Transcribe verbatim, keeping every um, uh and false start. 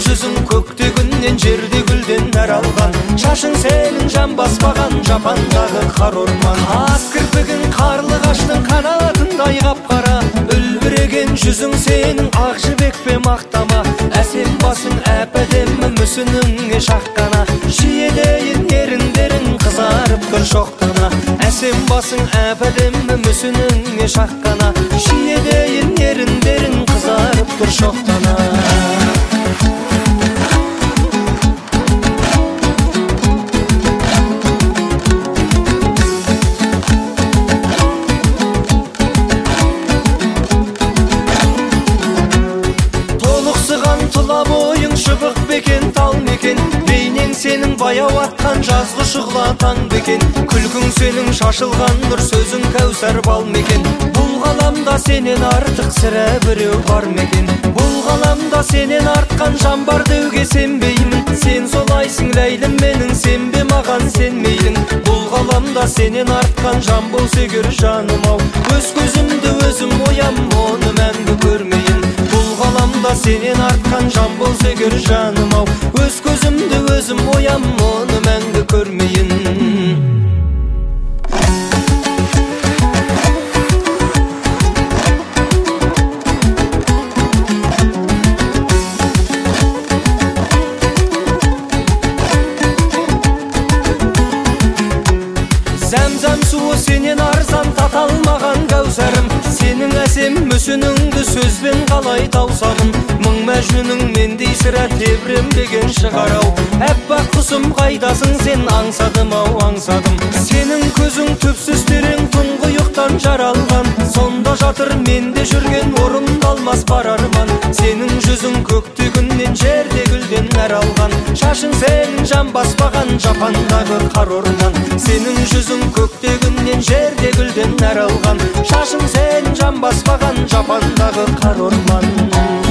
жүзің көкте күннен жерде гүлден нәр алған, шашың сенің жан баспаған жапандағы қар орман. Қас кірпігің қарлығаштың қанатындай қап-қара, үлбіреген жүзің сенің ақ жібекпе мақтама. Әсем басың әп-әдемі мүсініңе шаққана, жиелейін еріндерің қызарып тұр шоқтана. Әсем басың әп-әдемі мүсініңе шаққана, жиелейін еріндерің қызарып тұр шоқтана. Тұла бойың шыбық бекен, тал мекен, бейнең сенің баяу атқан жазғы шұғла таң бекен. Күлкің сенің шашылған нұр, сөзің кәусар бал мекен. Бұл ғаламда сенен артық сірә біреу бар мекен. Бұл ғаламда сенен артқан жан бар деуге сенбеймін. Сен солайсың ләйлім менің, сенбе маған сен мейлің. Бұл ғаламда сенен артқан жан болса егер жаным ау, өз көзімді өзім оям, оны мәңгі көрмейін. Бұл ғаламда сенен артқан жан болса егер жаным ау, өз көзімді өзім оям, оны мәңгі көрмейін. Зәм-зәм суы сенен арзан, таталмаған кәусәрім. Сенің әсем мүсініңді сөзбен қалай таусағым. Мың мәжнүнің мендей сірә тебіренбеген шығар-ау. Әппақ құсым қайдасың сен, аңсадым ау аңсадым. Сенің көзің түпсіз терең тұңғиықтан жаралған, сонда жатыр менде жүрген орындалмас бар арман. Сенің жүзің көкте күннен жерде гүлден нәр алған, шашың сенің жан баспаған жапандағы қар орман. Сенің жүзің көкте күннен жерде гүлден нәр алған, шашың сен жан баспаған жапандағы қар орман.